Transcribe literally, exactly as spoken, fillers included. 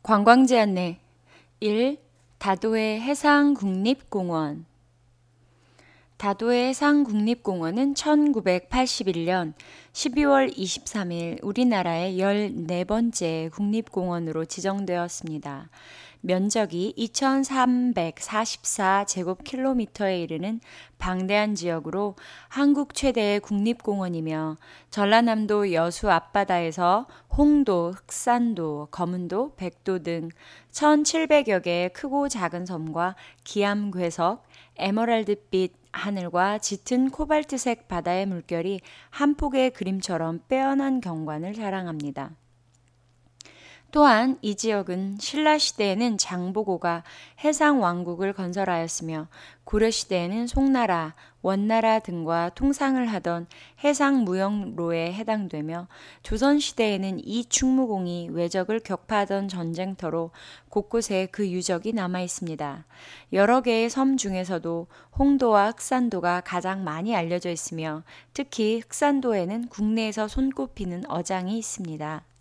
관광지 안내 일. 다도해 해상국립공원 다도해 해상국립공원은 천구백팔십일 년 십이월 이십삼일 우리나라의 열네 번째 국립공원으로 지정되었습니다. 면적이 이천삼백사십사 제곱킬로미터에 이르는 방대한 지역으로 한국 최대의 국립공원이며 전라남도 여수 앞바다에서 홍도, 흑산도, 거문도, 백도 등 천칠백여 개의 크고 작은 섬과 기암괴석, 에메랄드빛 하늘과 짙은 코발트색 바다의 물결이 한 폭의 그림처럼 빼어난 경관을 자랑합니다. 또한 이 지역은 신라시대에는 장보고가 해상왕국을 건설하였으며 고려시대에는 송나라, 원나라 등과 통상을 하던 해상무역로에 해당되며 조선시대에는 이 충무공이 외적을 격파하던 전쟁터로 곳곳에 그 유적이 남아있습니다. 여러 개의 섬 중에서도 홍도와 흑산도가 가장 많이 알려져 있으며 특히 흑산도에는 국내에서 손꼽히는 어장이 있습니다.